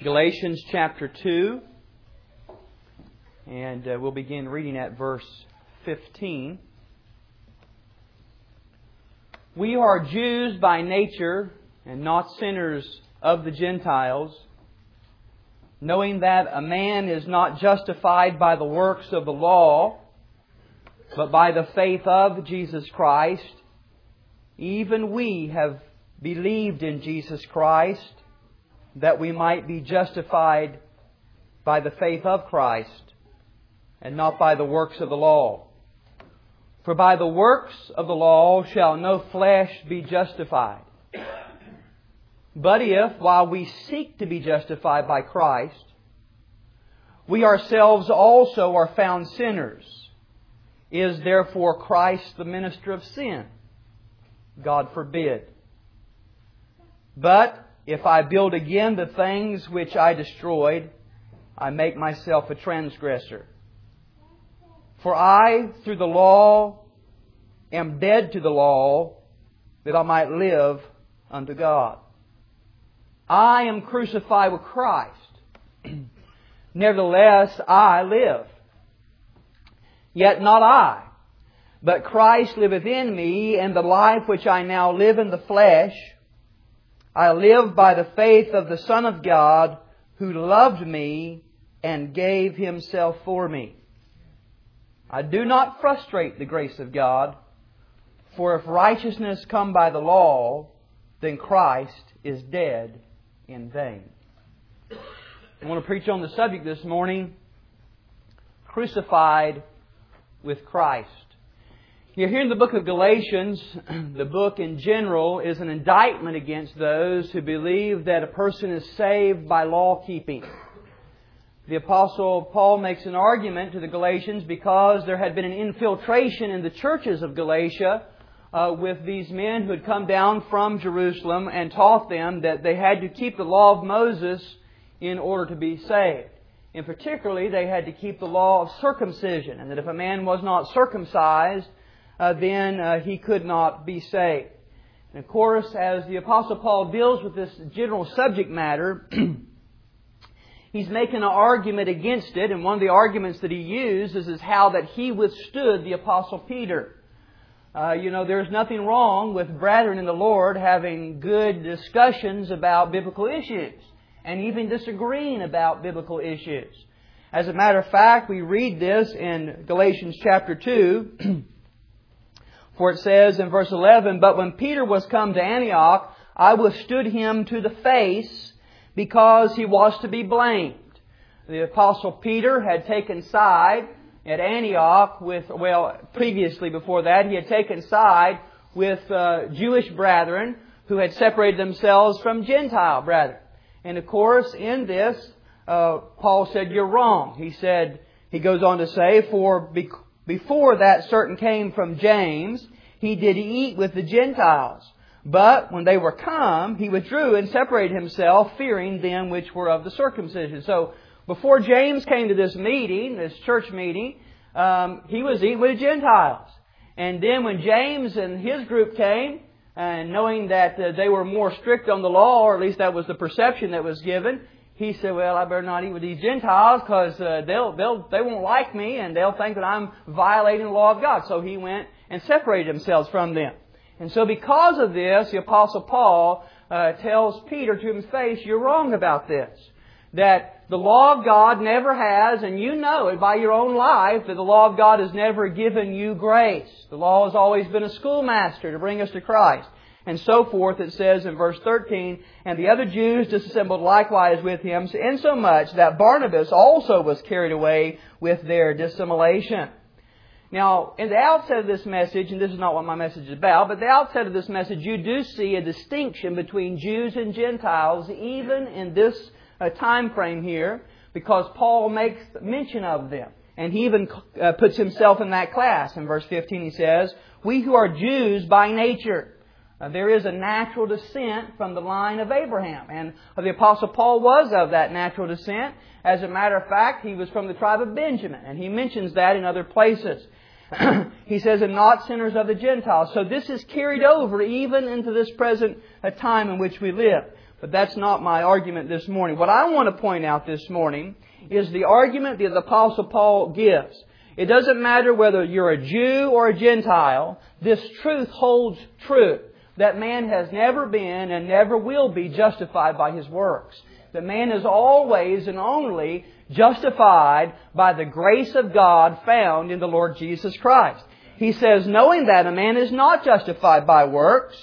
Galatians chapter 2, and we'll begin reading at verse 15. We are Jews by nature and not sinners of the Gentiles, knowing that a man is not justified by the works of the law, but by the faith of Jesus Christ. Even we have believed in Jesus Christ, that we might be justified by the faith of Christ, and not by the works of the law. For by the works of the law shall no flesh be justified. But if, while we seek to be justified by Christ, we ourselves also are found sinners, is therefore Christ the minister of sin? God forbid. But if I build again the things which I destroyed, I make myself a transgressor. For I, through the law, am dead to the law, that I might live unto God. I am crucified with Christ. Nevertheless, I live. Yet not I, but Christ liveth in me, and the life which I now live in the flesh, I live by the faith of the Son of God, who loved me and gave Himself for me. I do not frustrate the grace of God, for if righteousness come by the law, then Christ is dead in vain. I want to preach on the subject this morning, crucified with Christ. Here in the book of Galatians, the book in general is an indictment against those who believe that a person is saved by law keeping. The Apostle Paul makes an argument to the Galatians because there had been an infiltration in the churches of Galatia with these men who had come down from Jerusalem and taught them that they had to keep the law of Moses in order to be saved. In particularly, they had to keep the law of circumcision, and that if a man was not circumcised, then he could not be saved. And of course, as the Apostle Paul deals with this general subject matter, he's making an argument against it. And one of the arguments that he uses is how that he withstood the Apostle Peter. There's nothing wrong with brethren in the Lord having good discussions about biblical issues, and even disagreeing about biblical issues. As a matter of fact, we read this in Galatians chapter 2, for it says in verse 11, But when Peter was come to Antioch, I withstood him to the face, because he was to be blamed. The Apostle Peter had taken side at Antioch previously before that, he had taken side with Jewish brethren who had separated themselves from Gentile brethren. And of course, in this, Paul said, you're wrong. He goes on to say, for before that certain came from James, he did eat with the Gentiles. But when they were come, he withdrew and separated himself, fearing them which were of the circumcision. So, before James came to this meeting, this church meeting, he was eating with the Gentiles. And then when James and his group came, and knowing that they were more strict on the law, or at least that was the perception that was given, he said, well, I better not eat with these Gentiles because they won't like me and they'll think that I'm violating the law of God. So he went and separated himself from them. And so because of this, the Apostle Paul tells Peter to his face, you're wrong about this. That the law of God never has, and you know it by your own life, that the law of God has never given you grace. The law has always been a schoolmaster to bring us to Christ. And so forth, it says in verse 13, And the other Jews disassembled likewise with him, insomuch that Barnabas also was carried away with their dissimulation. Now, in the outset of this message, and this is not what my message is about, but the outset of this message, you do see a distinction between Jews and Gentiles, even in this time frame here, because Paul makes mention of them. And he even puts himself in that class. In verse 15 he says, We who are Jews by nature. There is a natural descent from the line of Abraham. And the Apostle Paul was of that natural descent. As a matter of fact, he was from the tribe of Benjamin. And he mentions that in other places. He says, and not sinners of the Gentiles. So this is carried over even into this present time in which we live. But that's not my argument this morning. What I want to point out this morning is the argument that the Apostle Paul gives. It doesn't matter whether you're a Jew or a Gentile, this truth holds true. That man has never been and never will be justified by his works. That man is always and only justified by the grace of God found in the Lord Jesus Christ. He says, knowing that a man is not justified by works,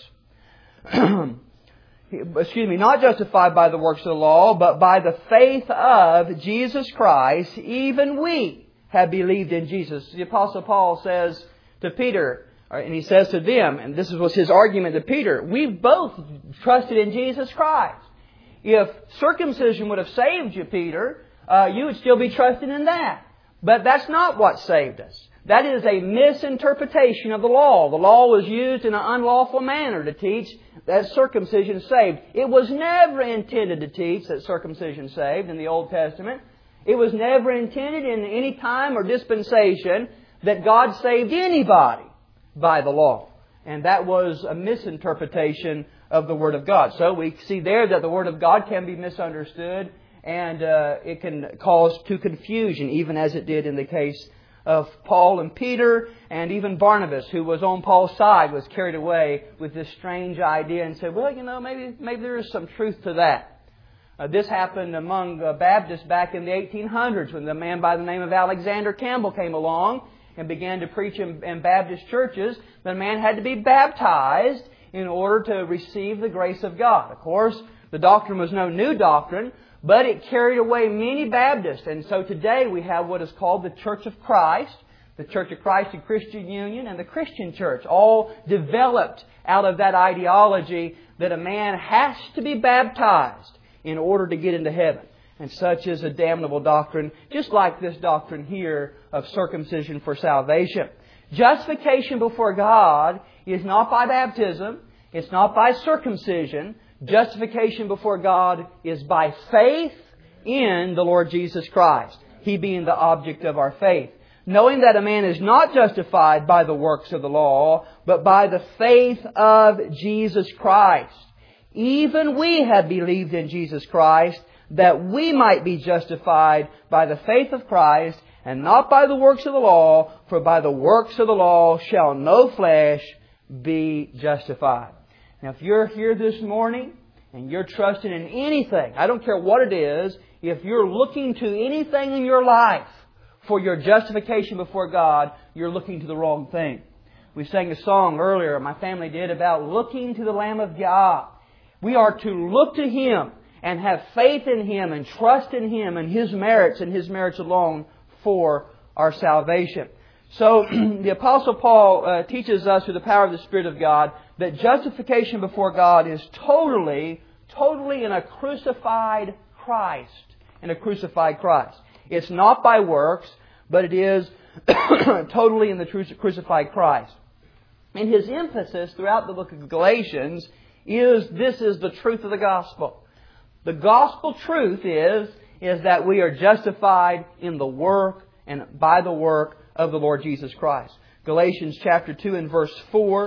not justified by the works of the law, but by the faith of Jesus Christ, even we have believed in Jesus. The Apostle Paul says to Peter, and he says to them, and this was his argument to Peter, we both trusted in Jesus Christ. If circumcision would have saved you, Peter, you would still be trusting in that. But that's not what saved us. That is a misinterpretation of the law. The law was used in an unlawful manner to teach that circumcision saved. It was never intended to teach that circumcision saved in the Old Testament. It was never intended in any time or dispensation that God saved anybody by the law. And that was a misinterpretation of the Word of God. So we see there that the Word of God can be misunderstood, and it can cause to confusion, even as it did in the case of Paul and Peter, and even Barnabas, who was on Paul's side, was carried away with this strange idea and said, well, maybe there is some truth to that. This happened among Baptists back in the 1800s when the man by the name of Alexander Campbell came along and began to preach in Baptist churches. The man had to be baptized in order to receive the grace of God. Of course, the doctrine was no new doctrine, but it carried away many Baptists. And so today we have what is called the Church of Christ, the Church of Christ and Christian Union, and the Christian Church, all developed out of that ideology that a man has to be baptized in order to get into heaven. And such is a damnable doctrine, just like this doctrine here of circumcision for salvation. Justification before God is not by baptism. It's not by circumcision. Justification before God is by faith in the Lord Jesus Christ, He being the object of our faith. Knowing that a man is not justified by the works of the law, but by the faith of Jesus Christ. Even we have believed in Jesus Christ, that we might be justified by the faith of Christ, and not by the works of the law, for by the works of the law shall no flesh be justified. Now, if you're here this morning and you're trusting in anything, I don't care what it is, if you're looking to anything in your life for your justification before God, you're looking to the wrong thing. We sang a song earlier, my family did, about looking to the Lamb of God. We are to look to Him and have faith in Him and trust in Him and His merits and His merits alone for our salvation. So the Apostle Paul teaches us through the power of the Spirit of God that justification before God is totally in a crucified Christ. In a crucified Christ. It's not by works, but it is totally in the crucified Christ. And his emphasis throughout the book of Galatians is this is the truth of the gospel. The gospel truth is that we are justified in the work and by the work of the Lord Jesus Christ. Galatians chapter 2 and verse 4,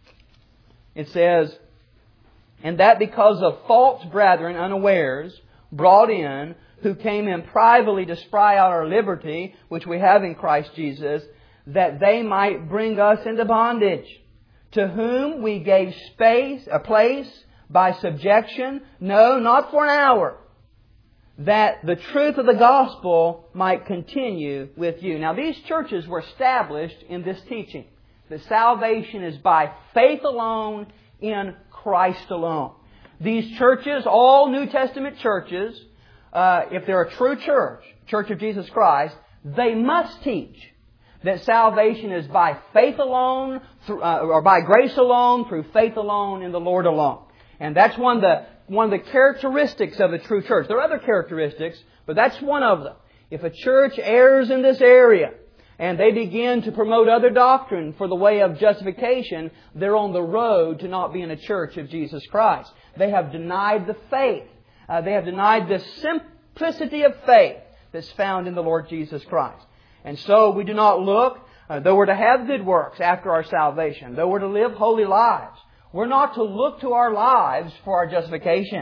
it says, "And that because of false brethren unawares brought in, who came in privately to spy out our liberty, which we have in Christ Jesus, that they might bring us into bondage, to whom we gave a place by subjection, no, not for an hour, that the truth of the gospel might continue with you." Now, these churches were established in this teaching, that salvation is by faith alone, in Christ alone. These churches, all New Testament churches, if they're a true Church of Jesus Christ, they must teach that salvation is by faith alone, or by grace alone, through faith alone, in the Lord alone. And that's one of the characteristics of a true church. There are other characteristics, but that's one of them. If a church errs in this area, and they begin to promote other doctrine for the way of justification, they're on the road to not being a church of Jesus Christ. They have denied the faith. They have denied the simplicity of faith that's found in the Lord Jesus Christ. And so we do not look, though we're to have good works after our salvation, though we're to live holy lives, we're not to look to our lives for our justification.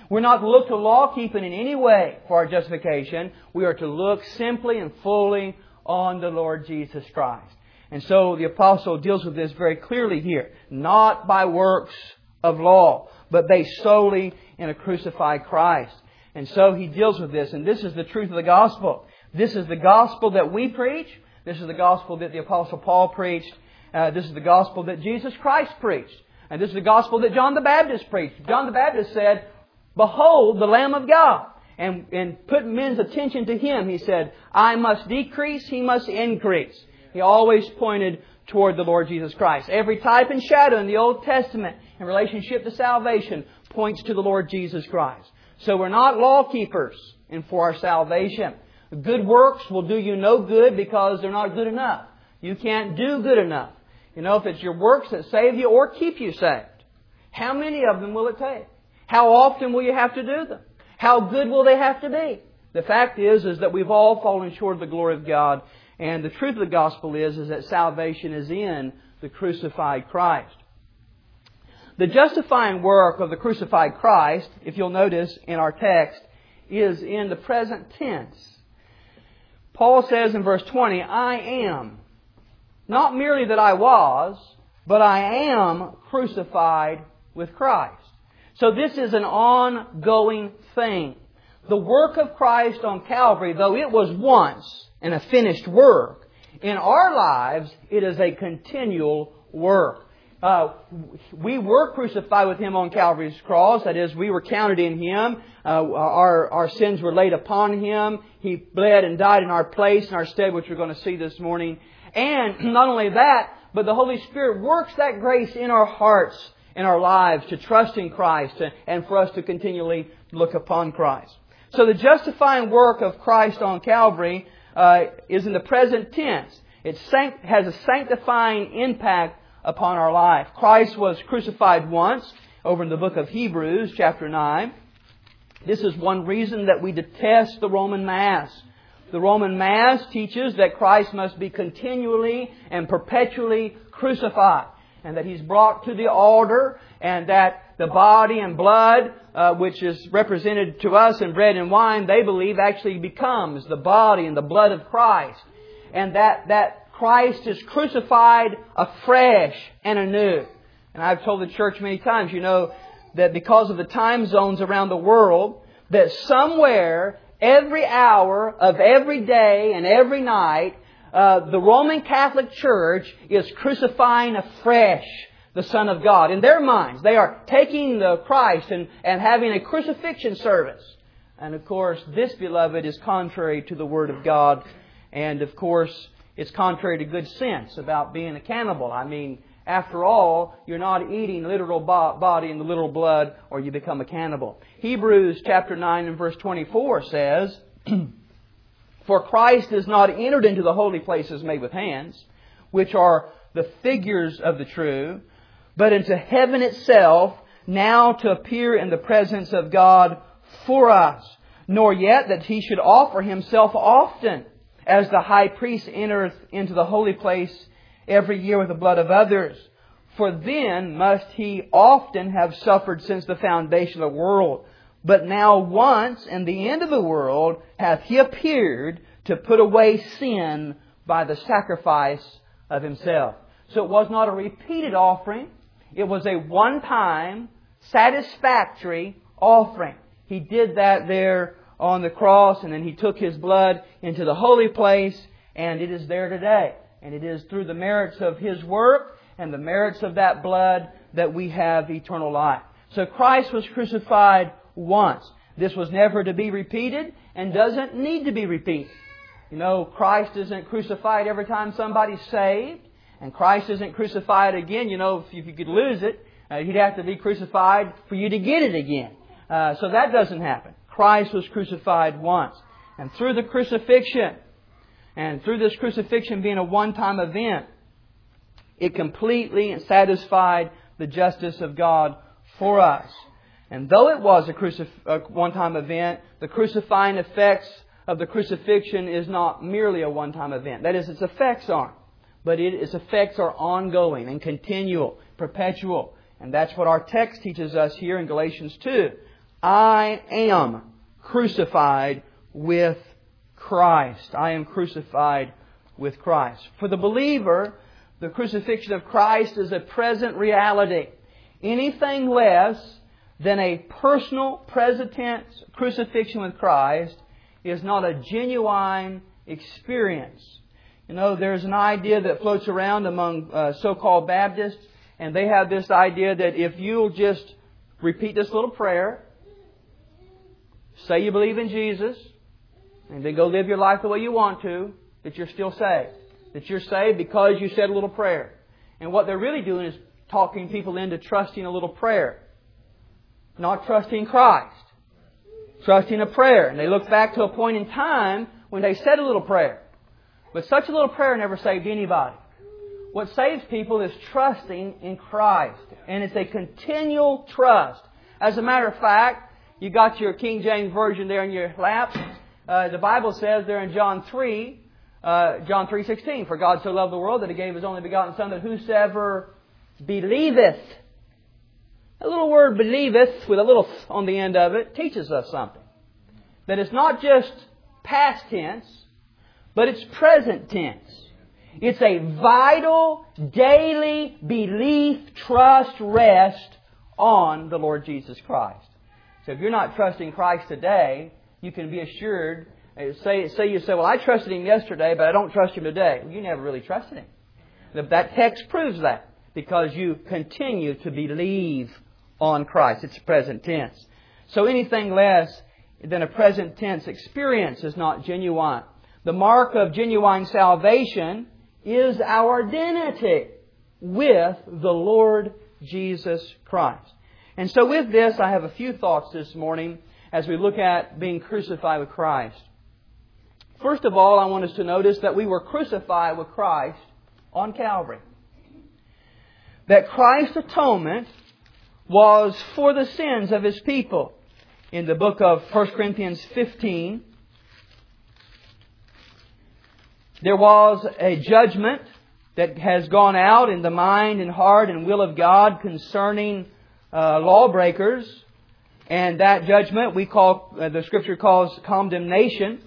We're not to look to law keeping in any way for our justification. We are to look simply and fully on the Lord Jesus Christ. And so the Apostle deals with this very clearly here. Not by works of law, but based solely in a crucified Christ. And so he deals with this. And this is the truth of the gospel. This is the gospel that we preach. This is the gospel that the Apostle Paul preached. This is the gospel that Jesus Christ preached. And this is the gospel that John the Baptist preached. John the Baptist said, "Behold, the Lamb of God." And put men's attention to Him, he said, "I must decrease, He must increase." He always pointed toward the Lord Jesus Christ. Every type and shadow in the Old Testament in relationship to salvation points to the Lord Jesus Christ. So we're not law keepers for our salvation. Good works will do you no good because they're not good enough. You can't do good enough. You know, if it's your works that save you or keep you saved, how many of them will it take? How often will you have to do them? How good will they have to be? The fact is that we've all fallen short of the glory of God. And the truth of the gospel is that salvation is in the crucified Christ. The justifying work of the crucified Christ, if you'll notice in our text, is in the present tense. Paul says in verse 20, "I am." Not merely that I was, but I am crucified with Christ. So this is an ongoing thing. The work of Christ on Calvary, though it was once and a finished work, in our lives it is a continual work. We were crucified with Him on Calvary's cross. That is, we were counted in Him. Our sins were laid upon Him. He bled and died in our place, in our stead, which we're going to see this morning. And not only that, but the Holy Spirit works that grace in our hearts, in our lives, to trust in Christ and for us to continually look upon Christ. So the justifying work of Christ on Calvary is in the present tense. It has a sanctifying impact upon our life. Christ was crucified once, over in the book of Hebrews, chapter 9. This is one reason that we detest the Roman Mass. The Roman Mass teaches that Christ must be continually and perpetually crucified, and that He's brought to the altar, and that the body and blood, which is represented to us in bread and wine, they believe actually becomes the body and the blood of Christ. And that Christ is crucified afresh and anew. And I've told the church many times, you know, that because of the time zones around the world, that somewhere, every hour of every day and every night, the Roman Catholic Church is crucifying afresh the Son of God. In their minds, they are taking the Christ and having a crucifixion service. And of course, this, beloved, is contrary to the Word of God. And of course, it's contrary to good sense about being a cannibal. I mean, after all, you're not eating literal body and the literal blood, or you become a cannibal. Hebrews chapter 9 and verse 24 says, "For Christ is not entered into the holy places made with hands, which are the figures of the true, but into heaven itself, now to appear in the presence of God for us. Nor yet that He should offer Himself often, as the high priest entereth into the holy place every year with the blood of others. For then must He often have suffered since the foundation of the world. But now once, in the end of the world, hath He appeared to put away sin by the sacrifice of Himself." So it was not a repeated offering. It was a one-time, satisfactory offering. He did that there on the cross, and then He took His blood into the holy place, and it is there today. And it is through the merits of His work and the merits of that blood that we have eternal life. So Christ was crucified once. This was never to be repeated and doesn't need to be repeated. You know, Christ isn't crucified every time somebody's saved. And Christ isn't crucified again. You know, if you could lose it, He'd have to be crucified for you to get it again. So that doesn't happen. Christ was crucified once. And through the crucifixion, and through this crucifixion being a one-time event, it completely satisfied the justice of God for us. And though it was a one-time event, the crucifying effects of the crucifixion is not merely a one-time event. That is, its effects aren't. But its effects are ongoing and continual, perpetual. And that's what our text teaches us here in Galatians 2. I am crucified with Christ. I am crucified with Christ. For the believer, the crucifixion of Christ is a present reality. Anything less than a personal present tense crucifixion with Christ is not a genuine experience. You know, there's an idea that floats around among so-called Baptists, and they have this idea that if you'll just repeat this little prayer, say you believe in Jesus, and then go live your life the way you want to, that you're still saved. That you're saved because you said a little prayer. And what they're really doing is talking people into trusting a little prayer. Not trusting Christ. Trusting a prayer. And they look back to a point in time when they said a little prayer. But such a little prayer never saved anybody. What saves people is trusting in Christ. And it's a continual trust. As a matter of fact, you got your King James Version there in your lap. The Bible says there in John 3:16, for God so loved the world that He gave His only begotten Son, that whosoever believeth. A little word believeth with a little on the end of it teaches us something. That it's not just past tense, but it's present tense. It's a vital, daily belief, trust, rest on the Lord Jesus Christ. So if you're not trusting Christ today, you can be assured, say you say, well, I trusted Him yesterday, but I don't trust Him today. Well, you never really trusted Him. That text proves that, because you continue to believe on Christ. It's present tense. So anything less than a present tense experience is not genuine. The mark of genuine salvation is our identity with the Lord Jesus Christ. And so with this, I have a few thoughts this morning as we look at being crucified with Christ. First of all, I want us to notice that we were crucified with Christ on Calvary. That Christ's atonement was for the sins of His people. In the book of 1 Corinthians 15, there was a judgment that has gone out in the mind and heart and will of God concerning lawbreakers. And that judgment the Scripture calls condemnation.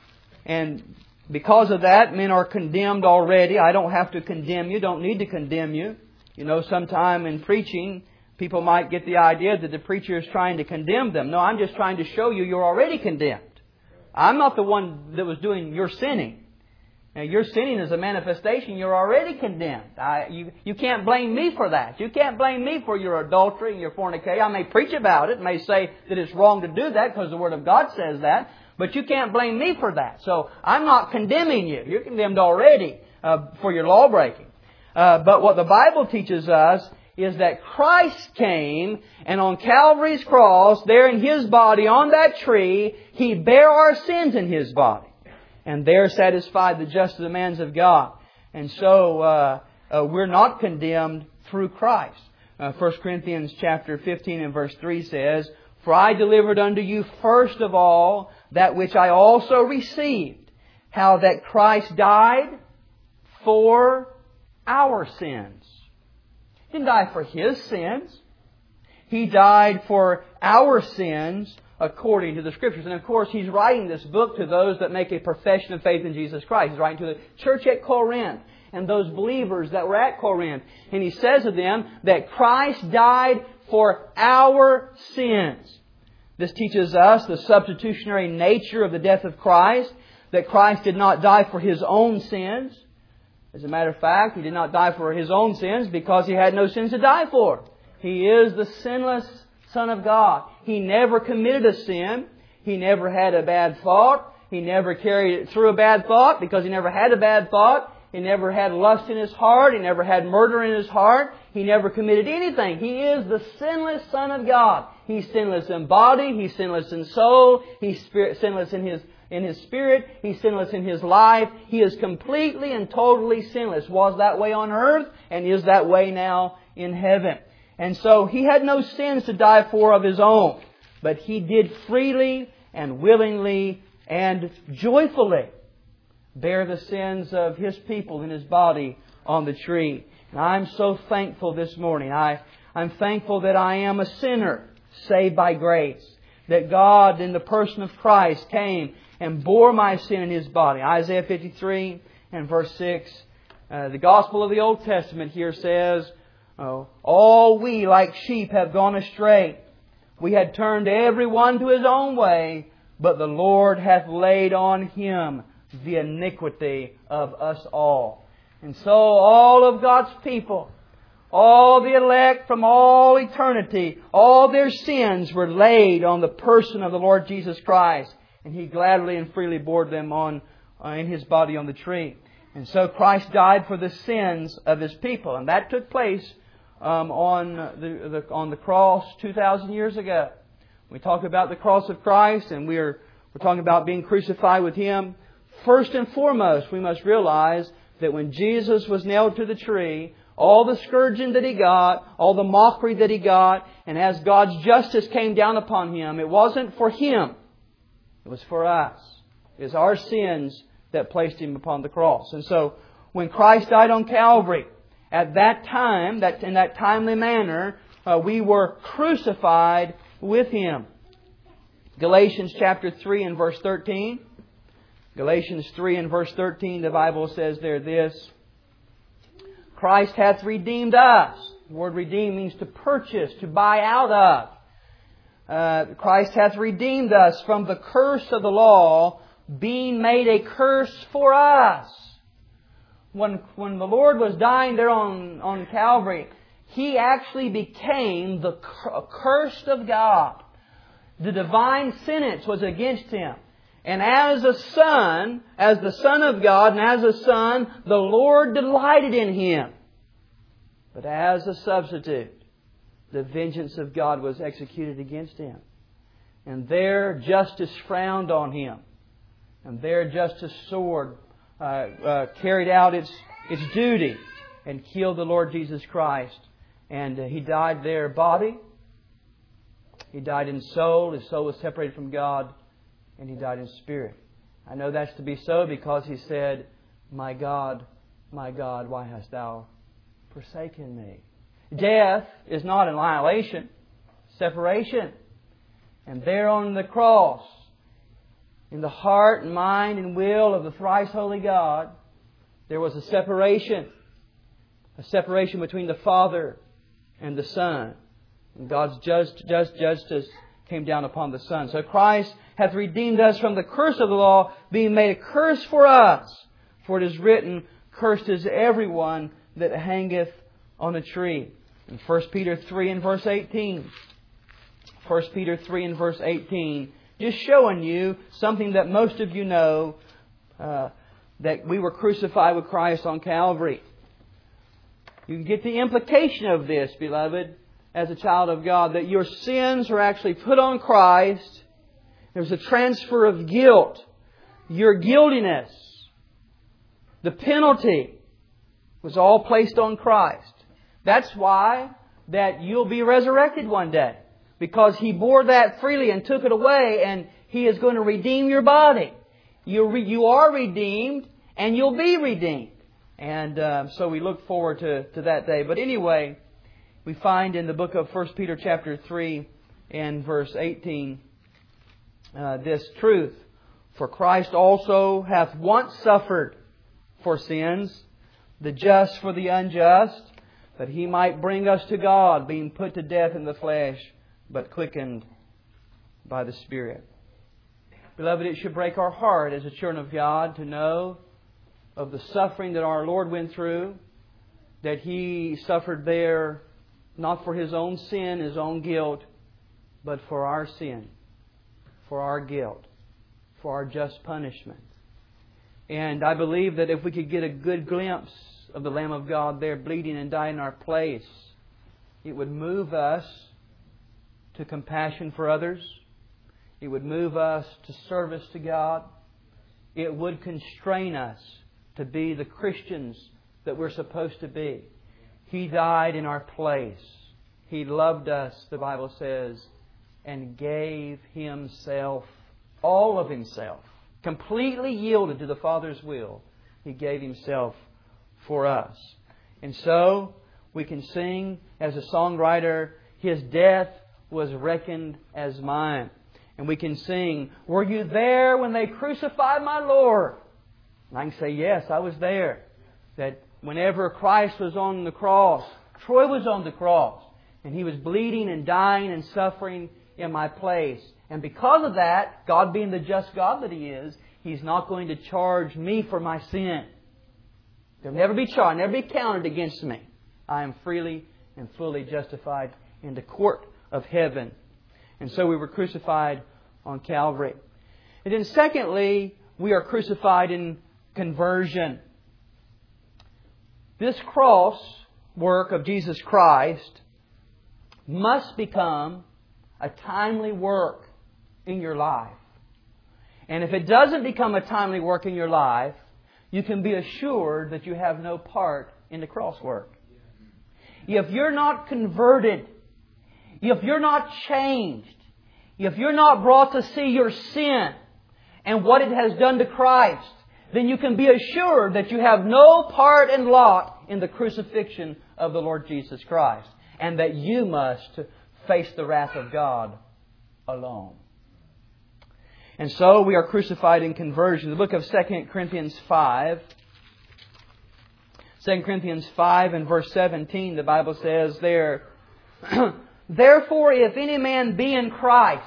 And because of that, men are condemned already. I don't have to condemn you, don't need to condemn you. You know, sometime in preaching, people might get the idea that the preacher is trying to condemn them. No, I'm just trying to show you you're already condemned. I'm not the one that was doing your sinning. Now, your sinning is a manifestation. You're already condemned. You can't blame me for that. You can't blame me for your adultery and your fornication. I may preach about it, may say that it's wrong to do that because the Word of God says that. But you can't blame me for that. So I'm not condemning you. You're condemned already for your law breaking. But what the Bible teaches us is that Christ came, and on Calvary's cross, there in His body on that tree, He bare our sins in His body. And there satisfied the just demands of God. And so we're not condemned through Christ. 1 Corinthians chapter 15 and verse 3 says, for I delivered unto you first of all that which I also received, how that Christ died for our sins. He didn't die for His sins. He died for our sins according to the Scriptures. And of course, He's writing this book to those that make a profession of faith in Jesus Christ. He's writing to the church at Corinth and those believers that were at Corinth. And He says to them that Christ died for our sins. This teaches us the substitutionary nature of the death of Christ, that Christ did not die for His own sins. As a matter of fact, He did not die for His own sins because He had no sins to die for. He is the sinless Son of God. He never committed a sin. He never had a bad thought. He never carried it through a bad thought because He never had a bad thought. He never had lust in His heart. He never had murder in His heart. He never committed anything. He is the sinless Son of God. He's sinless in body. He's sinless in soul. He's sinless in His spirit. He's sinless in His life. He is completely and totally sinless. Was that way on earth and is that way now in heaven. And so He had no sins to die for of His own. But He did freely and willingly and joyfully bear the sins of His people in His body on the tree. And I'm so thankful this morning. I'm thankful that I am a sinner saved by grace. that God in the person of Christ came and bore my sin in His body. Isaiah 53 and verse 6. The Gospel of the Old Testament here says, all we like sheep have gone astray. We had turned every one to his own way, but the Lord hath laid on Him the iniquity of us all. And so all of God's people, all the elect from all eternity, all their sins were laid on the person of the Lord Jesus Christ. And He gladly and freely bore them on in His body on the tree. And so Christ died for the sins of His people. And that took place on the cross 2,000 years ago. We talk about the cross of Christ, and we're talking about being crucified with Him. First and foremost, we must realize that when Jesus was nailed to the tree, all the scourging that He got, all the mockery that He got, and as God's justice came down upon Him, it wasn't for Him. It was for us. It was our sins that placed Him upon the cross. And so, when Christ died on Calvary, at that time, in that timely manner, we were crucified with Him. Galatians chapter 3 and verse 13. Galatians 3 and verse 13, the Bible says there this: Christ hath redeemed us. The word redeem means to purchase, to buy out of. Christ hath redeemed us from the curse of the law, being made a curse for us. When the Lord was dying there on Calvary, He actually became the cursed of God. The divine sentence was against Him. And as a son, as the Son of God, and as a son, the Lord delighted in Him. But as a substitute, the vengeance of God was executed against Him. And their justice frowned on Him. And their justice sword carried out its duty and killed the Lord Jesus Christ. And He died there body. He died in soul. His soul was separated from God. And He died in spirit. I know that's to be so because He said, my God, why hast Thou forsaken me? Death is not annihilation, separation. And there on the cross, in the heart and mind and will of the thrice holy God, there was a separation. A separation between the Father and the Son. And God's justice came down upon the Son. So Christ hath redeemed us from the curse of the law, being made a curse for us. For it is written, cursed is everyone that hangeth on a tree. In 1 Peter 3 and verse 18. 1 Peter 3 and verse 18. Just showing you something that most of you know, that we were crucified with Christ on Calvary. You can get the implication of this, beloved, as a child of God, that your sins are actually put on Christ. There's a transfer of guilt. Your guiltiness, the penalty, was all placed on Christ. That's why that you'll be resurrected one day. Because He bore that freely and took it away, and He is going to redeem your body. You are redeemed, and you'll be redeemed. And so we look forward to that day. But anyway, we find in the book of 1 Peter chapter 3 and verse 18 this truth. For Christ also hath once suffered for sins, the just for the unjust, that He might bring us to God, being put to death in the flesh, but quickened by the Spirit. Beloved, it should break our heart as a children of God to know of the suffering that our Lord went through, that He suffered there not for His own sin, His own guilt, but for our sin, for our guilt, for our just punishment. And I believe that if we could get a good glimpse of the Lamb of God there bleeding and dying in our place, it would move us to compassion for others. It would move us to service to God. It would constrain us to be the Christians that we're supposed to be. He died in our place. He loved us, the Bible says, and gave Himself, all of Himself, completely yielded to the Father's will. He gave Himself for us. And so we can sing as a songwriter, His death was reckoned as mine. And we can sing, "Were you there when they crucified my Lord?" And I can say, yes, I was there. That whenever Christ was on the cross, Troy was on the cross. And He was bleeding and dying and suffering in my place. And because of that, God being the just God that He is, He's not going to charge me for my sin. They'll never be charged, never be counted against me. I am freely and fully justified in the court of heaven. And so we were crucified on Calvary. And then secondly, we are crucified in conversion. This cross work of Jesus Christ must become a timely work in your life. And if it doesn't become a timely work in your life, you can be assured that you have no part in the cross work. If you're not converted, if you're not changed, if you're not brought to see your sin and what it has done to Christ, then you can be assured that you have no part and lot in the crucifixion of the Lord Jesus Christ, and that you must face the wrath of God alone. And so we are crucified in conversion. The book of 2 Corinthians 5. 2 Corinthians 5 and verse 17, the Bible says there, "Therefore, if any man be in Christ,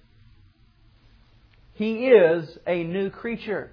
he is a new creature.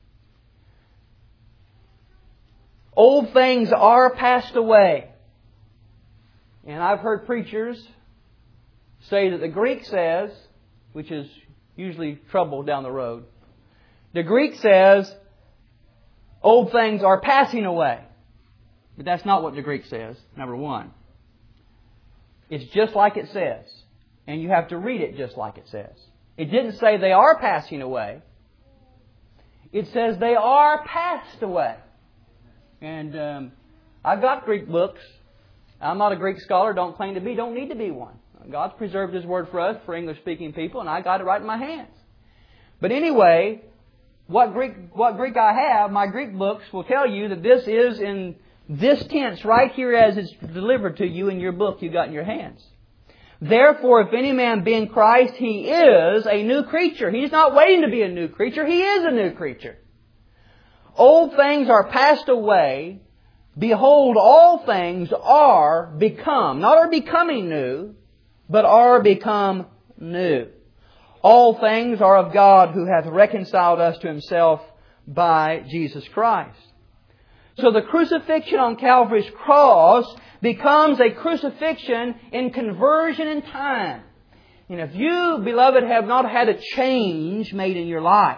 Old things are passed away." And I've heard preachers say that the Greek says, which is usually trouble down the road, the Greek says, old things are passing away. But that's not what the Greek says, number one. It's just like it says. And you have to read it just like it says. It didn't say they are passing away. It says they are passed away. And I've got Greek books. I'm not a Greek scholar, don't claim to be, don't need to be one. God's preserved His Word for us, for English-speaking people, and I got it right in my hands. But anyway, what Greek I have, my Greek books will tell you that this is in this tense right here as it's delivered to you in your book you got in your hands. "Therefore, if any man be in Christ, he is a new creature." He's not waiting to be a new creature. He is a new creature. "Old things are passed away. Behold, all things are become," not are becoming new, but are become new. "All things are of God, who hath reconciled us to Himself by Jesus Christ." So the crucifixion on Calvary's cross becomes a crucifixion in conversion in time. And if you, beloved, have not had a change made in your life,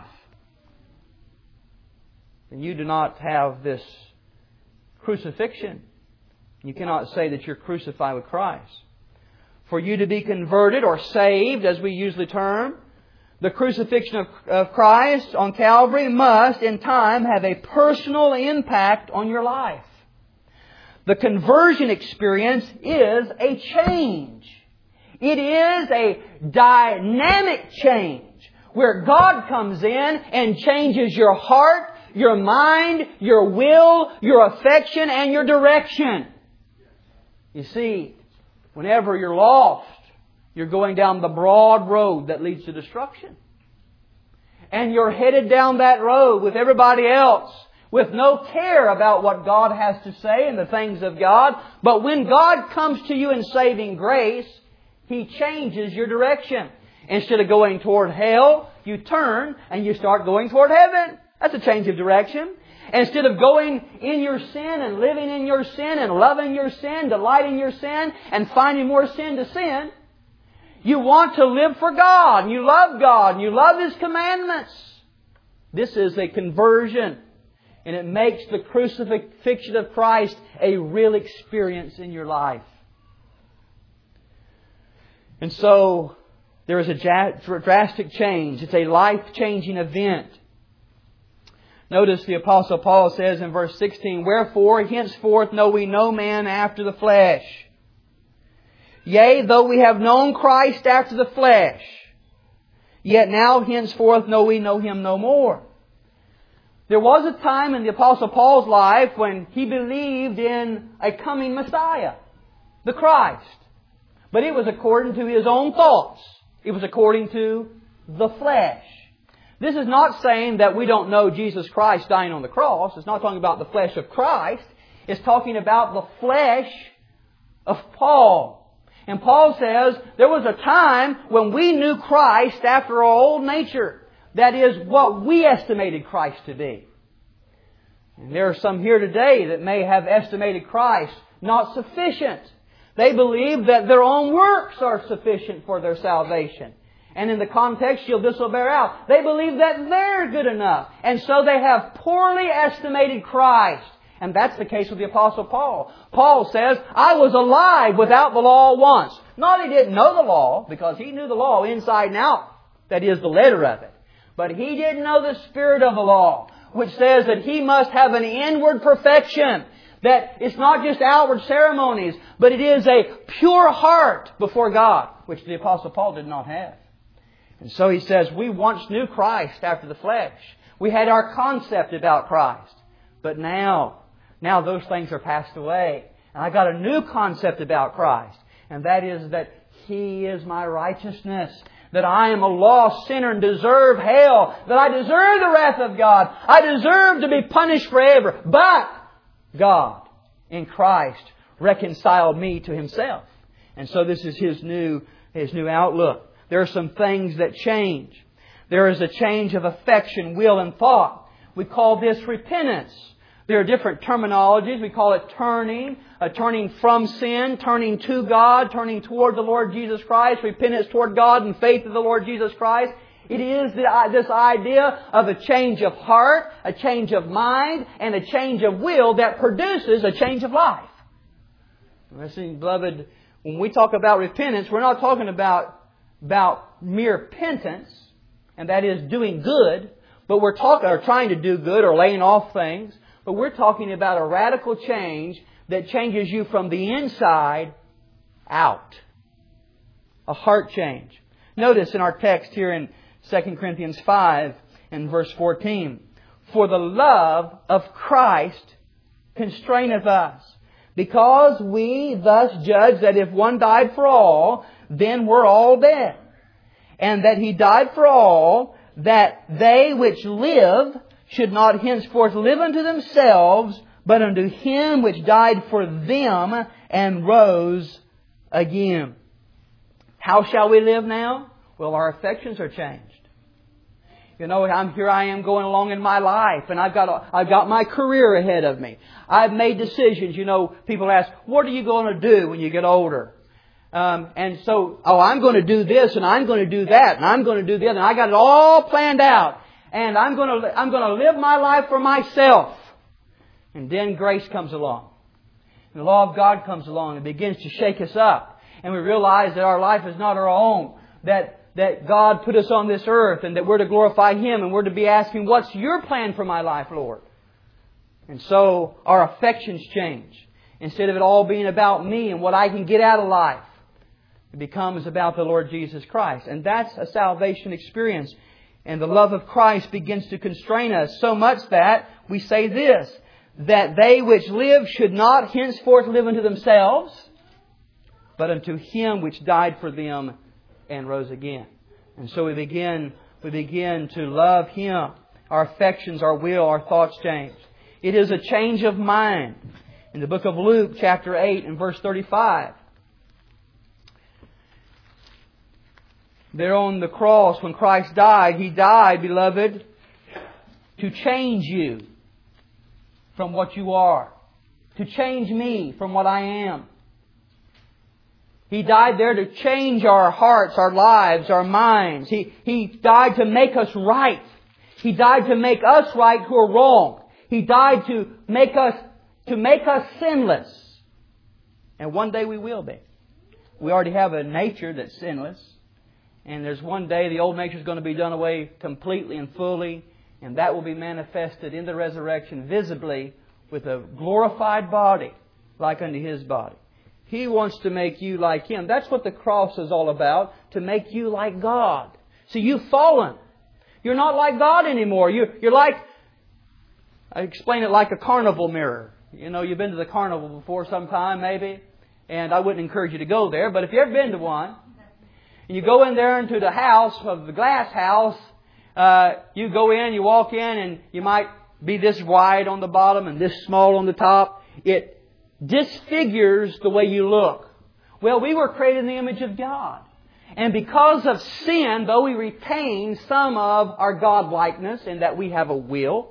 then you do not have this crucifixion. You cannot say that you're crucified with Christ. For you to be converted or saved, as we usually term, the crucifixion of Christ on Calvary must, in time, have a personal impact on your life. The conversion experience is a change. It is a dynamic change where God comes in and changes your heart, your mind, your will, your affection, and your direction. You see, whenever you're lost, you're going down the broad road that leads to destruction. And you're headed down that road with everybody else, with no care about what God has to say and the things of God. But when God comes to you in saving grace, He changes your direction. Instead of going toward hell, you turn and you start going toward heaven. That's a change of direction. Instead of going in your sin and living in your sin and loving your sin, delighting your sin and finding more sin to sin, you want to live for God, and you love His commandments. This is a conversion, and it makes the crucifixion of Christ a real experience in your life. And so, there is a drastic change. It's a life-changing event. Notice the Apostle Paul says in verse 16, "Wherefore, henceforth know we no man after the flesh. Yea, though we have known Christ after the flesh, yet now henceforth know we know Him no more." There was a time in the Apostle Paul's life when he believed in a coming Messiah, the Christ. But it was according to his own thoughts. It was according to the flesh. This is not saying that we don't know Jesus Christ dying on the cross. It's not talking about the flesh of Christ. It's talking about the flesh of Paul. And Paul says there was a time when we knew Christ after our old nature. That is what we estimated Christ to be. And there are some here today that may have estimated Christ not sufficient. They believe that their own works are sufficient for their salvation. And in the context, this will bear out. They believe that they're good enough. And so they have poorly estimated Christ. And that's the case with the Apostle Paul. Paul says, I was alive without the law once. Not that he didn't know the law, because he knew the law inside and out. That is, the letter of it. But he didn't know the spirit of the law, which says that he must have an inward perfection. That it's not just outward ceremonies, but it is a pure heart before God, which the Apostle Paul did not have. And so he says, we once knew Christ after the flesh. We had our concept about Christ. But now those things are passed away. And I got a new concept about Christ. And that is that He is my righteousness. That I am a lost sinner and deserve hell. That I deserve the wrath of God. I deserve to be punished forever. But God, in Christ, reconciled me to Himself. And so this is His new outlook. There are some things that change. There is a change of affection, will, and thought. We call this repentance. There are different terminologies. We call it turning, turning from sin, turning to God, turning toward the Lord Jesus Christ, repentance toward God and faith in the Lord Jesus Christ. It is this idea of a change of heart, a change of mind, and a change of will that produces a change of life. Listen, beloved, when we talk about repentance, we're not talking about mere penance, and that is doing good, but we're trying to do good or laying off things, but we're talking about a radical change that changes you from the inside out. A heart change. Notice in our text here in 2 Corinthians 5 and verse 14, for the love of Christ constraineth us, because we thus judge that if one died for all, then we're all dead. And that He died for all, that they which live should not henceforth live unto themselves, but unto Him which died for them and rose again. How shall we live now? Well, our affections are changed. You know, I am going along in my life, and I've got my career ahead of me. I've made decisions. You know, people ask, what are you going to do when you get older? And so, I'm going to do this, and I'm going to do that, and I'm going to do the other, and I got it all planned out. And I'm going to live my life for myself. And then grace comes along. And the law of God comes along and begins to shake us up. And we realize that our life is not our own. That God put us on this earth and that we're to glorify Him, and we're to be asking, what's your plan for my life, Lord? And so our affections change. Instead of it all being about me and what I can get out of life, it becomes about the Lord Jesus Christ. And that's a salvation experience. And the love of Christ begins to constrain us so much that we say this, that they which live should not henceforth live unto themselves, but unto Him which died for them and rose again. And so we begin to love Him. Our affections, our will, our thoughts change. It is a change of mind. In the book of Luke, chapter 8 and verse 35, there on the cross, when Christ died, He died, beloved, to change you from what you are. To change me from what I am. He died there to change our hearts, our lives, our minds. He died to make us right. He died to make us right who are wrong. He died to make us sinless. And one day we will be. We already have a nature that's sinless. And there's one day the old nature is going to be done away completely and fully. And that will be manifested in the resurrection visibly with a glorified body like unto His body. He wants to make you like Him. That's what the cross is all about, to make you like God. See, you've fallen. You're not like God anymore. You're like, I explain it like a carnival mirror. You know, you've been to the carnival before sometime maybe, and I wouldn't encourage you to go there, but if you've ever been to one, and you go in there into the house of the glass house, you go in, you walk in, and you might be this wide on the bottom and this small on the top. It disfigures the way you look. Well, we were created in the image of God. And because of sin, though we retain some of our God-likeness in that we have a will,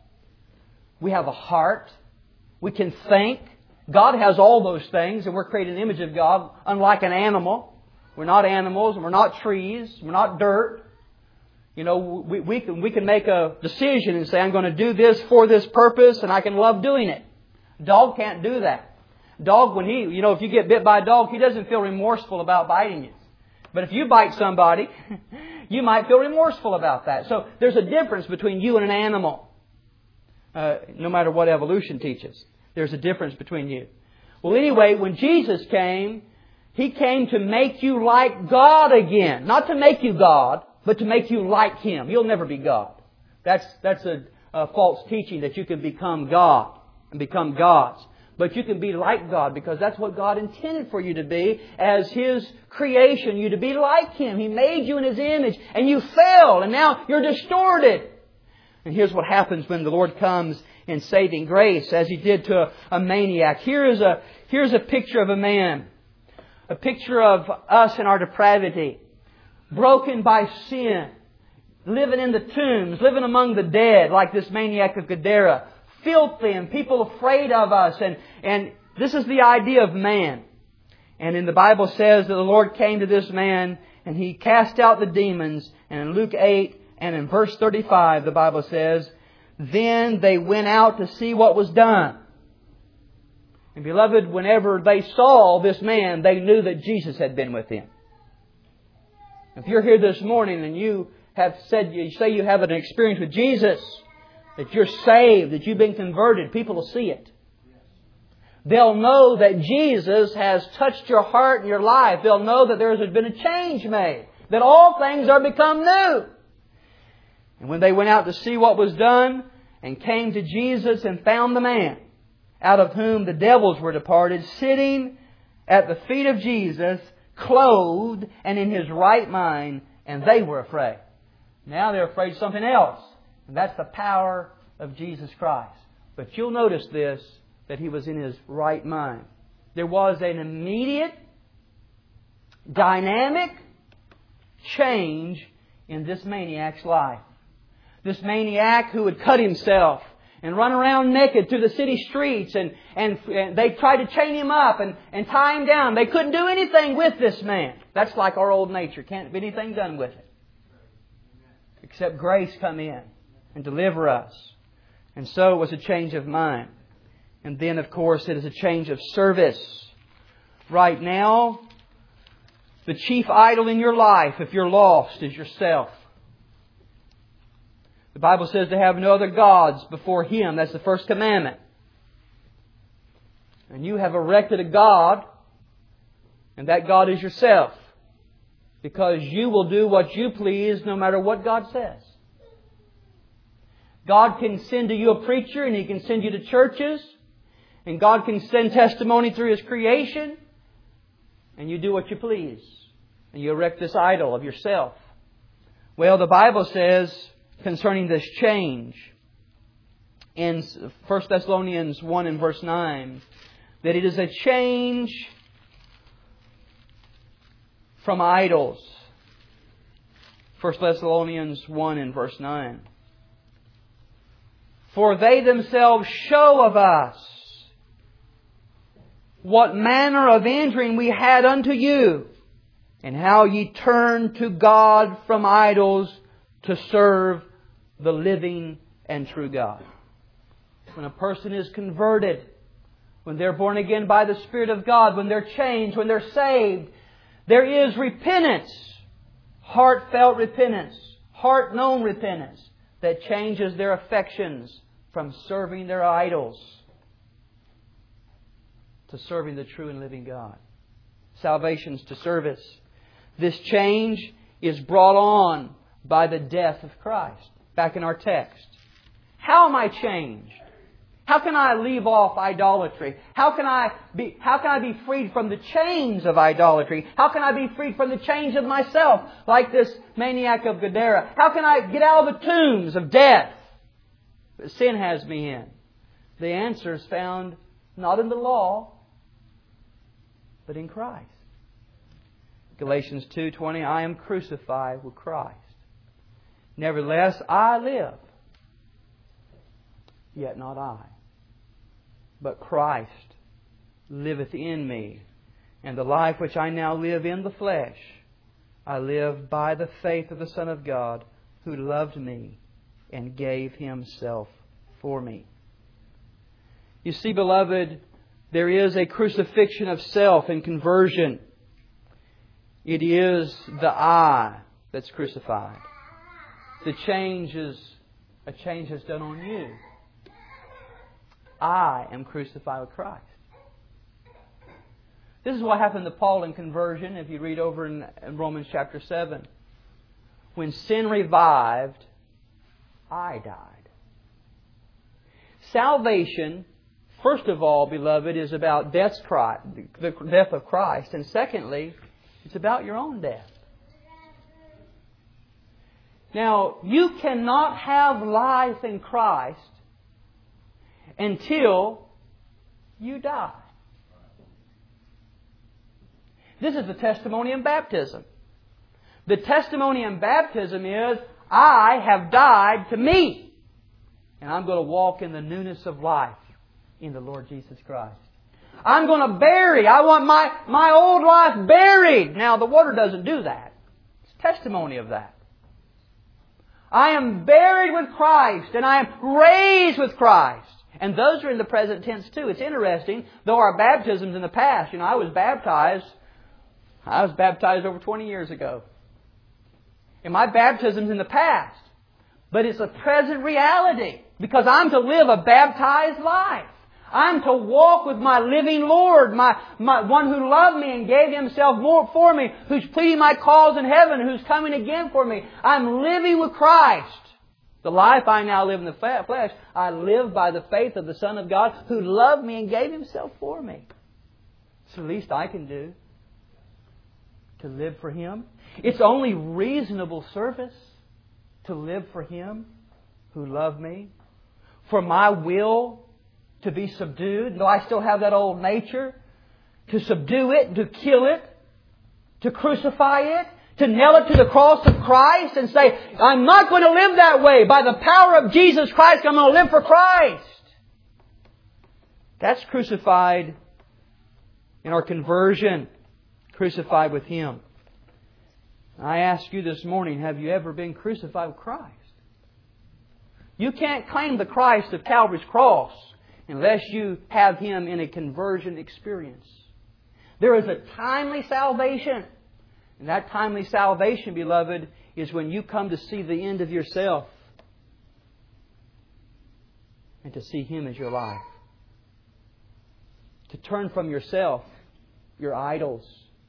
we have a heart, we can think. God has all those things, and we're created in the image of God, unlike an animal. We're not animals, and we're not trees, we're not dirt. You know, we can make a decision and say, I'm going to do this for this purpose, and I can love doing it. Dog can't do that. Dog, if you get bit by a dog, he doesn't feel remorseful about biting you. But if you bite somebody, you might feel remorseful about that. So there's a difference between you and an animal. No matter what evolution teaches, there's a difference between you. Well, anyway, when Jesus came, He came to make you like God again. Not to make you God, but to make you like Him. You'll never be God. That's a false teaching that you can become God and become gods. But you can be like God because that's what God intended for you to be as His creation, you to be like Him. He made you in His image and you fell and now you're distorted. And here's what happens when the Lord comes in saving grace as He did to a maniac. Here's a picture of a man. A picture of us in our depravity. Broken by sin. Living in the tombs. Living among the dead like this maniac of Gadara. Filthy and people afraid of us. And this is the idea of man. And in the Bible says that the Lord came to this man and He cast out the demons. And in Luke 8 and in verse 35 the Bible says, then they went out to see what was done. And beloved, whenever they saw this man, they knew that Jesus had been with him. If you're here this morning and you say you have an experience with Jesus, that you're saved, that you've been converted, people will see it. They'll know that Jesus has touched your heart and your life. They'll know that there has been a change made. That all things are become new. And when they went out to see what was done and came to Jesus and found the man, out of whom the devils were departed, sitting at the feet of Jesus, clothed and in His right mind, and they were afraid. Now they're afraid of something else. And that's the power of Jesus Christ. But you'll notice this, that He was in His right mind. There was an immediate, dynamic change in this maniac's life. This maniac who would cut himself and run around naked through the city streets and they tried to chain him up and tie him down. They couldn't do anything with this man. That's like our old nature. Can't be anything done with it. Except grace come in and deliver us. And so it was a change of mind. And then, of course, it is a change of service. Right now, the chief idol in your life, if you're lost, is yourself. The Bible says to have no other gods before Him. That's the first commandment. And you have erected a God, and that God is yourself. Because you will do what you please no matter what God says. God can send to you a preacher and He can send you to churches. And God can send testimony through His creation. And you do what you please. And you erect this idol of yourself. Well, the Bible says concerning this change in 1 Thessalonians 1 and verse 9 that it is a change from idols. 1 Thessalonians 1 and verse 9. For they themselves show of us what manner of entering we had unto you, and how ye turned to God from idols to serve the living and true God. When a person is converted, when they're born again by the Spirit of God, when they're changed, when they're saved, there is repentance, heartfelt repentance, heart-known repentance that changes their affections from serving their idols to serving the true and living God. Salvation's to service. This change is brought on by the death of Christ. Back in our text. How am I changed? How can I leave off idolatry? How can I be freed from the chains of idolatry? How can I be freed from the chains of myself, like this maniac of Gadara? How can I get out of the tombs of death that sin has me in? The answer is found not in the law, but in Christ. Galatians 2:20, I am crucified with Christ. Nevertheless, I live. Yet not I, but Christ liveth in me. And the life which I now live in the flesh, I live by the faith of the Son of God, who loved me and gave Himself for me. You see, beloved, there is a crucifixion of self in conversion. It is the I that's crucified. A change is done on you. I am crucified with Christ. This is what happened to Paul in conversion, if you read over in Romans chapter 7. When sin revived, I died. Salvation, first of all, beloved, is about the death of Christ. And secondly, it's about your own death. Now, you cannot have life in Christ until you die. This is the testimony in baptism. The testimony in baptism is, I have died to me. And I'm going to walk in the newness of life in the Lord Jesus Christ. I'm going to bury. I want my old life buried. Now, the water doesn't do that. It's testimony of that. I am buried with Christ and I am raised with Christ. And those are in the present tense too. It's interesting, though our baptisms in the past, I was baptized over 20 years ago. And my baptism's in the past. But it's a present reality. Because I'm to live a baptized life. I'm to walk with my living Lord, my one who loved me and gave Himself for me, who's pleading my cause in heaven, who's coming again for me. I'm living with Christ. The life I now live in the flesh, I live by the faith of the Son of God who loved me and gave Himself for me. It's the least I can do to live for Him. It's only reasonable service to live for Him who loved me. For my will to be subdued, though I still have that old nature, to subdue it, to kill it, to crucify it, to nail it to the cross of Christ and say, I'm not going to live that way. By the power of Jesus Christ, I'm going to live for Christ. That's crucified in our conversion, crucified with Him. I ask you this morning, have you ever been crucified with Christ? You can't claim the Christ of Calvary's cross unless you have Him in a conversion experience. There is a timely salvation. And that timely salvation, beloved, is when you come to see the end of yourself and to see Him as your life. To turn from yourself, your idols,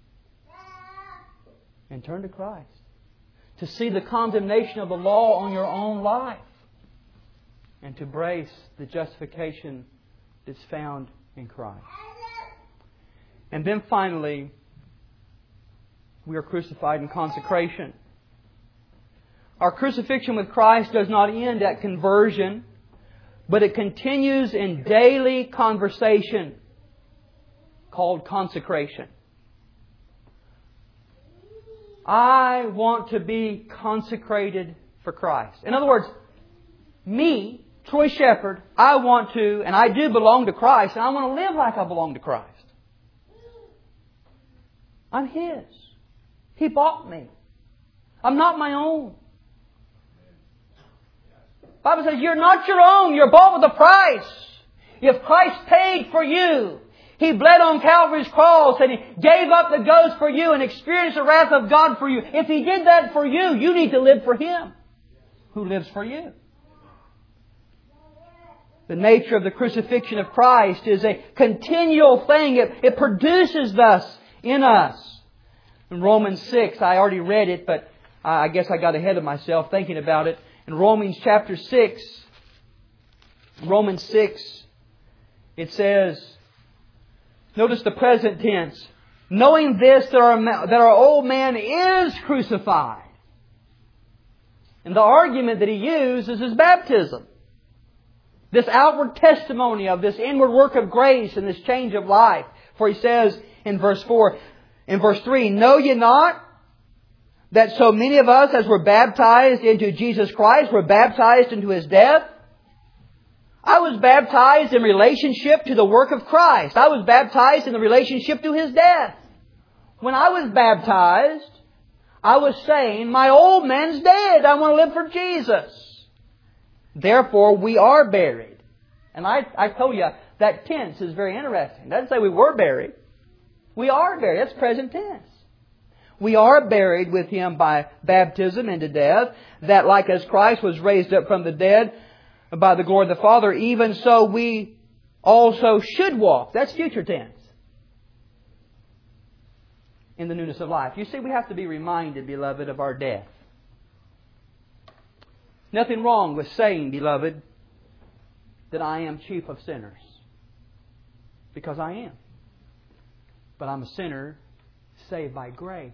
and turn to Christ. To see the condemnation of the law on your own life. And to embrace the justification that's found in Christ. And then finally, we are crucified in consecration. Our crucifixion with Christ does not end at conversion, but it continues in daily conversation called consecration. I want to be consecrated for Christ. In other words, me, Troy Shepherd, I want to, and I do belong to Christ, and I want to live like I belong to Christ. I'm His. He bought me. I'm not my own. The Bible says you're not your own. You're bought with a price. If Christ paid for you, He bled on Calvary's cross and He gave up the ghost for you and experienced the wrath of God for you. If He did that for you, you need to live for Him who lives for you. The nature of the crucifixion of Christ is a continual thing. It produces thus in us. In Romans 6, I already read it, but I guess I got ahead of myself thinking about it. In Romans chapter 6, Romans 6 It says, notice the present tense, knowing this, that our old man is crucified. And the argument that he used is his baptism. This outward testimony of this inward work of grace and this change of life. For he says in verse 3, know ye not that so many of us as were baptized into Jesus Christ were baptized into His death? I was baptized in relationship to the work of Christ. I was baptized in the relationship to His death. When I was baptized, I was saying, my old man's dead. I want to live for Jesus. Therefore, we are buried. And I told you, that tense is very interesting. It doesn't say we were buried. We are buried. That's present tense. We are buried with Him by baptism into death, that like as Christ was raised up from the dead by the glory of the Father, even so we also should walk. That's future tense. In the newness of life. You see, we have to be reminded, beloved, of our death. Nothing wrong with saying, beloved, that I am chief of sinners. Because I am. But I'm a sinner saved by grace.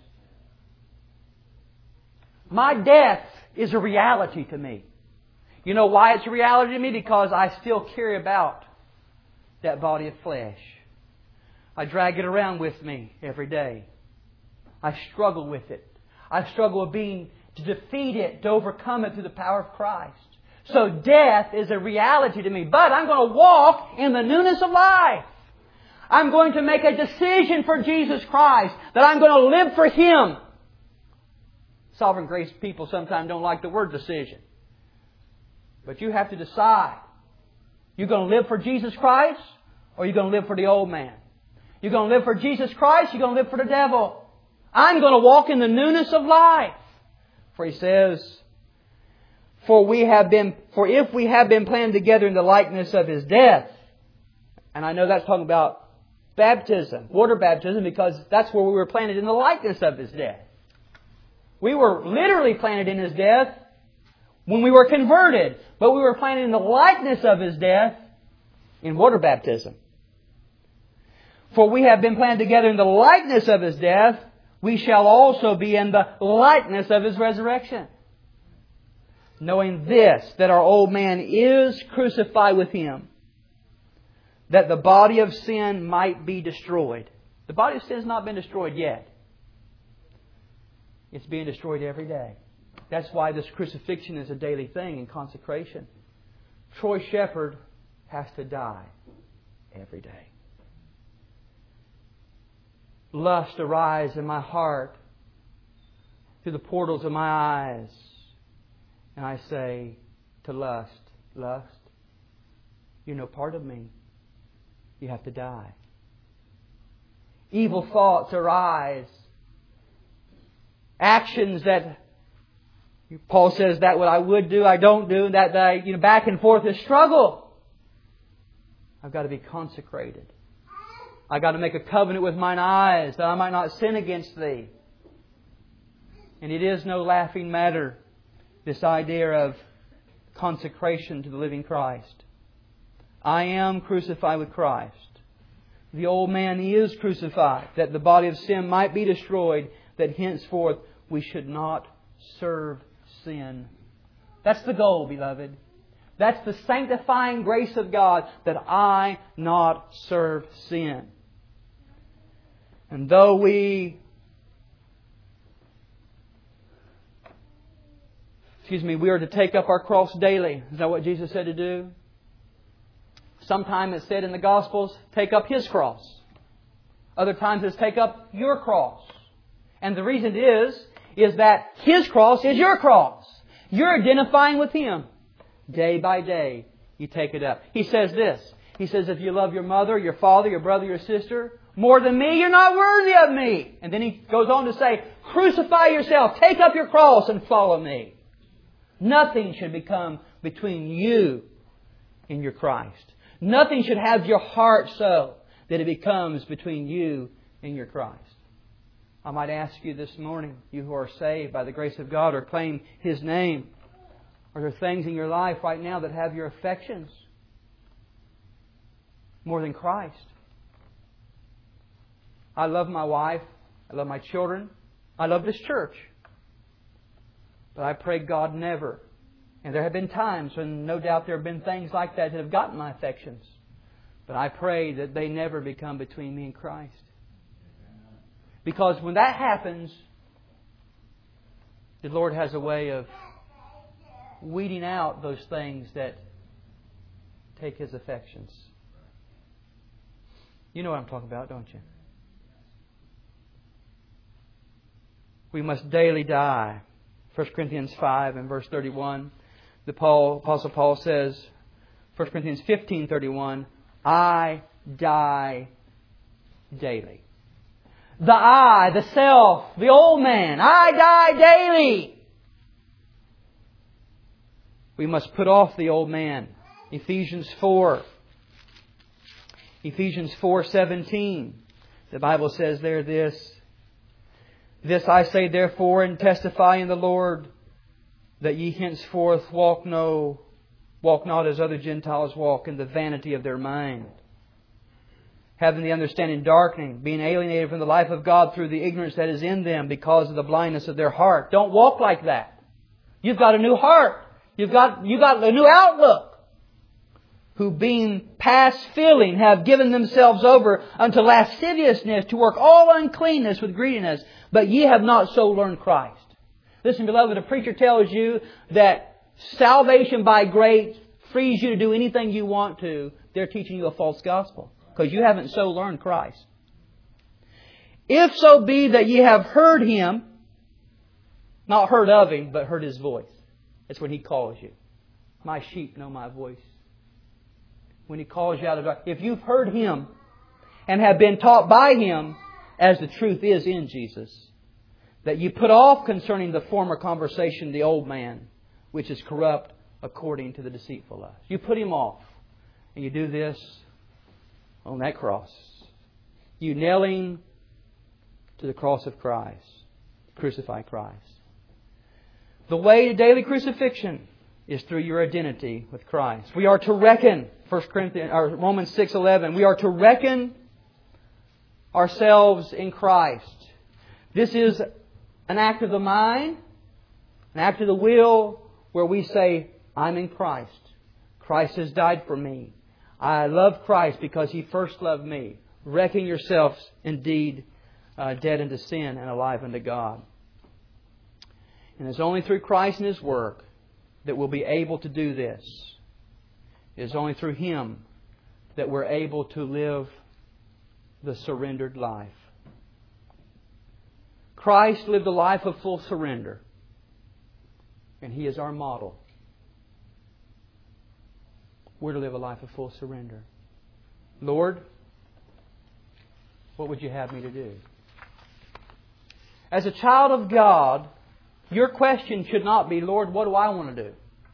My death is a reality to me. You know why it's a reality to me? Because I still carry about that body of flesh. I drag it around with me every day. I struggle with it. I struggle with to defeat it, to overcome it through the power of Christ. So death is a reality to me. But I'm going to walk in the newness of life. I'm going to make a decision for Jesus Christ, that I'm going to live for Him. Sovereign grace people sometimes don't like the word decision. But you have to decide. You're going to live for Jesus Christ, or you're going to live for the old man. You're going to live for Jesus Christ, you're going to live for the devil. I'm going to walk in the newness of life. For he says, For if we have been planted together in the likeness of His death. And I know that's talking about baptism, water baptism, because that's where we were planted in the likeness of His death. We were literally planted in His death when we were converted. But we were planted in the likeness of His death in water baptism. For we have been planted together in the likeness of His death, we shall also be in the likeness of His resurrection. Knowing this, that our old man is crucified with Him, that the body of sin might be destroyed. The body of sin has not been destroyed yet. It's being destroyed every day. That's why this crucifixion is a daily thing in consecration. Troy Shepherd has to die every day. Lust arise in my heart through the portals of my eyes. And I say to lust, lust, you're no part of me. You have to die. Evil thoughts arise. Actions that Paul says that what I would do, I don't do. That back and forth is struggle. I've got to be consecrated. I've got to make a covenant with mine eyes that I might not sin against Thee. And it is no laughing matter, this idea of consecration to the living Christ. I am crucified with Christ. The old man is crucified, that the body of sin might be destroyed, that henceforth we should not serve sin. That's the goal, beloved. That's the sanctifying grace of God, that I not serve sin. And though we are to take up our cross daily. Is that what Jesus said to do? Sometimes it's said in the Gospels, take up His cross. Other times it's take up your cross. And the reason is that His cross is your cross. You're identifying with Him. Day by day, you take it up. He says this. He says, if you love your mother, your father, your brother, your sister more than me, you're not worthy of me. And then He goes on to say, crucify yourself, take up your cross and follow me. Nothing should become between you and your Christ. Nothing should have your heart so that it becomes between you and your Christ. I might ask you this morning, you who are saved by the grace of God or claim His name, are there things in your life right now that have your affections? more than Christ. I love my wife. I love my children. I love this church. But I pray God never. And there have been times when no doubt there have been things like that that have gotten my affections. But I pray that they never become between me and Christ. Because when that happens, the Lord has a way of weeding out those things that take His affections. You know what I'm talking about, don't you? We must daily die. 1 Corinthians 5 and verse 31. The Apostle Paul says, 1 Corinthians 15:31, I die daily. The I, the self, the old man, I die daily. We must put off the old man. Ephesians 4. Ephesians 4:17. The Bible says there this. This I say therefore and testify in the Lord, that ye henceforth walk not as other Gentiles walk, in the vanity of their mind, having the understanding darkening, being alienated from the life of God through the ignorance that is in them because of the blindness of their heart. Don't walk like that. You've got a new heart. You've got a new outlook. Who being past feeling have given themselves over unto lasciviousness to work all uncleanness with greediness. But ye have not so learned Christ. Listen, beloved, a preacher tells you that salvation by grace frees you to do anything you want to. They're teaching you a false gospel. Because you haven't so learned Christ. If so be that ye have heard Him, not heard of Him, but heard His voice. That's when He calls you. My sheep know my voice. When He calls you out of the dark. If you've heard Him and have been taught by Him, as the truth is in Jesus, that you put off concerning the former conversation the old man, which is corrupt according to the deceitful lust. You put him off. And you do this on that cross. You nail Him to the cross of Christ. Crucify Christ. The way to daily crucifixion is through your identity with Christ. We are to reckon, Romans 6:11, we are to reckon ourselves in Christ. This is an act of the mind, an act of the will, where we say, I'm in Christ. Christ has died for me. I love Christ because He first loved me. Reckon yourselves indeed dead unto sin and alive unto God. And it's only through Christ and His work that we'll be able to do this. It is only through Him that we're able to live the surrendered life. Christ lived a life of full surrender. And He is our model. We're to live a life of full surrender. Lord, what would You have me to do? As a child of God, your question should not be, Lord, what do I want to do?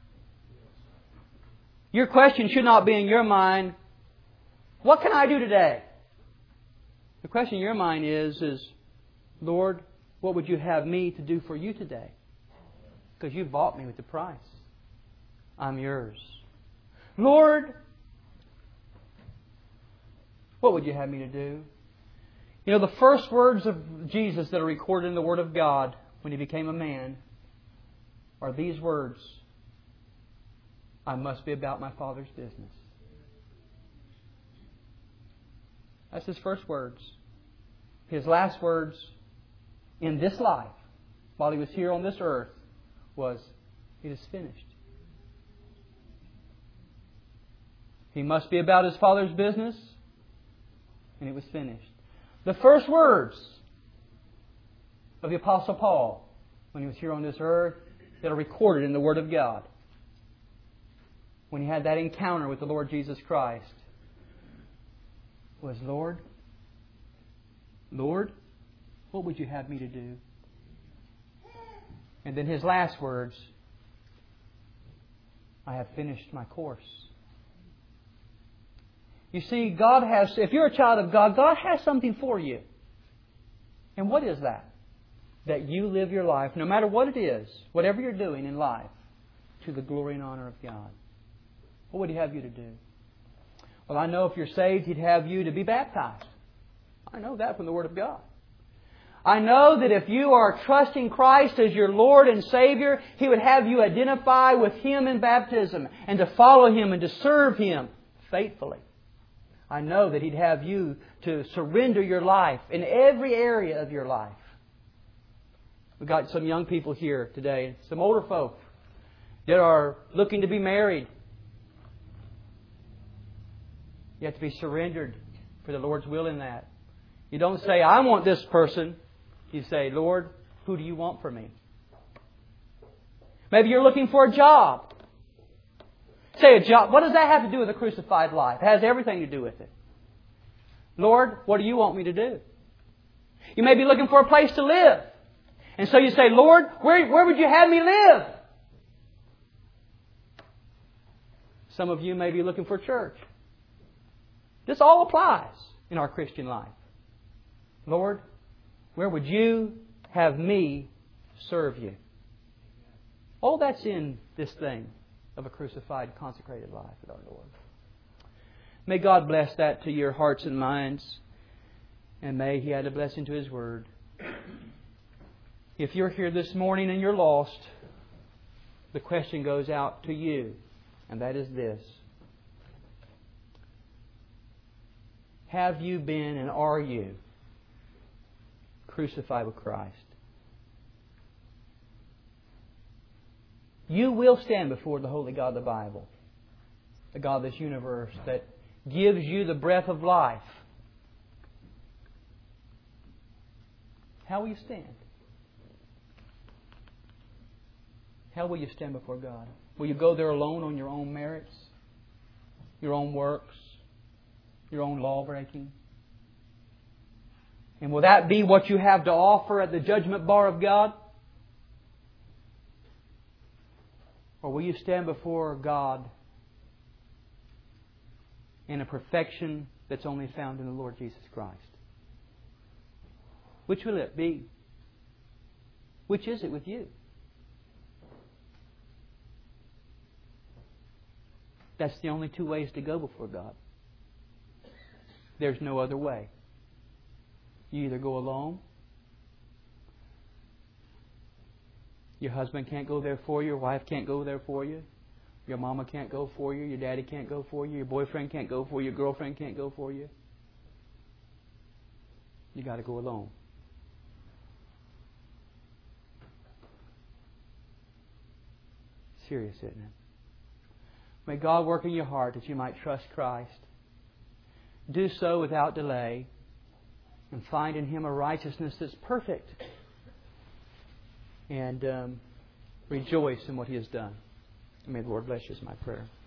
Your question should not be in your mind, what can I do today? The question in your mind is, Lord, what would You have me to do for You today? Because You bought me with the price. I'm Yours. Lord, what would You have me to do? You know, the first words of Jesus that are recorded in the Word of God when He became a man are these words, I must be about My Father's business. That's His first words. His last words in this life, while He was here on this earth, was, it is finished. He must be about His Father's business, and it was finished. The first words of the Apostle Paul, when he was here on this earth, that are recorded in the Word of God, when he had that encounter with the Lord Jesus Christ, was, Lord, what would You have me to do? And then his last words, I have finished my course. You see, God has, if you're a child of God, God has something for you. And what is that? That you live your life, no matter what it is, whatever you're doing in life, to the glory and honor of God. What would He have you to do? Well, I know if you're saved, He'd have you to be baptized. I know that from the Word of God. I know that if you are trusting Christ as your Lord and Savior, He would have you identify with Him in baptism and to follow Him and to serve Him faithfully. I know that He'd have you to surrender your life in every area of your life. We've got some young people here today, some older folk that are looking to be married. You have to be surrendered for the Lord's will in that. You don't say, I want this person. You say, Lord, who do you want for me? Maybe you're looking for a job. Say a job. What does that have to do with a crucified life? It has everything to do with it. Lord, what do you want me to do? You may be looking for a place to live. And so you say, Lord, where would you have me live? Some of you may be looking for church. This all applies in our Christian life. Lord, where would you have me serve you? All that's in this thing of a crucified, consecrated life with our Lord. May God bless that to your hearts and minds. And may He add a blessing to His Word. If you're here this morning and you're lost, the question goes out to you. And that is this. Have you been and are you crucified with Christ? You will stand before the holy God of the Bible, the God of this universe that gives you the breath of life. How will you stand? How will you stand before God? Will you go there alone on your own merits, your own works, your own law breaking? And will that be what you have to offer at the judgment bar of God? Or will you stand before God in a perfection that's only found in the Lord Jesus Christ? Which will it be? Which is it with you? That's the only two ways to go before God. There's no other way. You either go alone. Your husband can't go there for you. Your wife can't go there for you. Your mama can't go for you. Your daddy can't go for you. Your boyfriend can't go for you. Your girlfriend can't go for you. You got to go alone. Serious, isn't it? May God work in your heart that you might trust Christ. Do so without delay and find in Him a righteousness that's perfect. And rejoice in what He has done. May the Lord bless you is my prayer.